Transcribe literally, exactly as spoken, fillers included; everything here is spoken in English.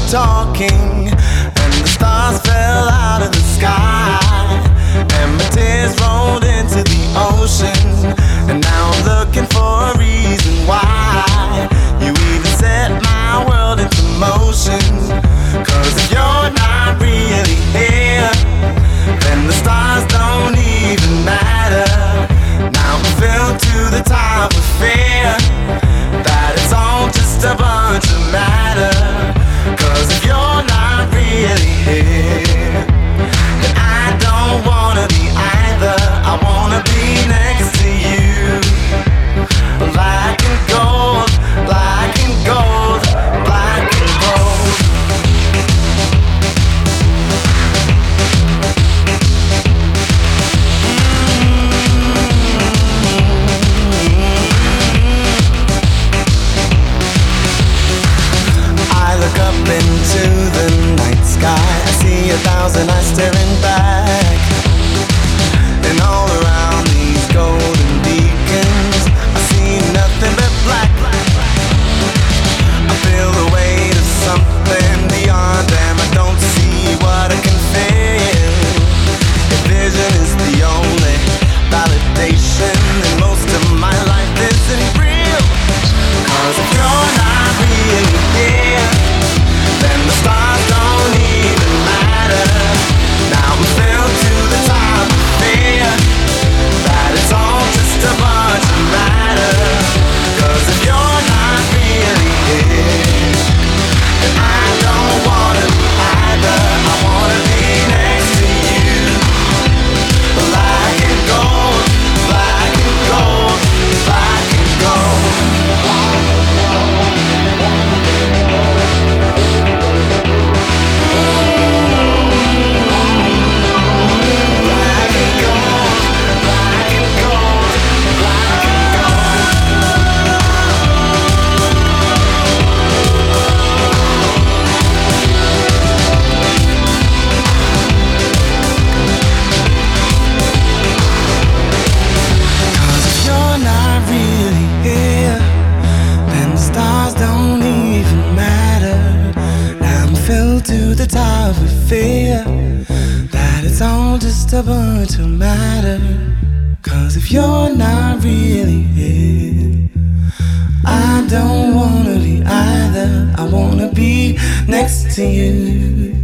talking, and the stars fell out of the sky, and my tears rolled into the ocean, and now I'm looking for a reason why you even set my world into motion. Cause if you're not really here, then the stars don't even matter. Now I'm filled to the top with fear that it's all just a bunch of matter. Cause if you're not really here, then I don't wanna be either. I wanna be next to you. Black and gold, black and gold, black and gold. I look up into the night sky, I see a thousand eyes staring back, and all around these golden beacons I see nothing but black. I feel the weight of something beyond them. I don't see what I can feel. If vision is the only validation, then most of my life isn't real. Cause if you're not really here, then the stars don't even matter. Now I'm filled to the top of fear that it's all just a bunch of matter. Cause if you're not really here, then I don't wanna be either. I wanna be next to you. Black and gold, black and gold, black and gold. To the top of fear that it's all just a bunch of matter. Cause if you're not really here, I don't wanna be either. I wanna be next to you.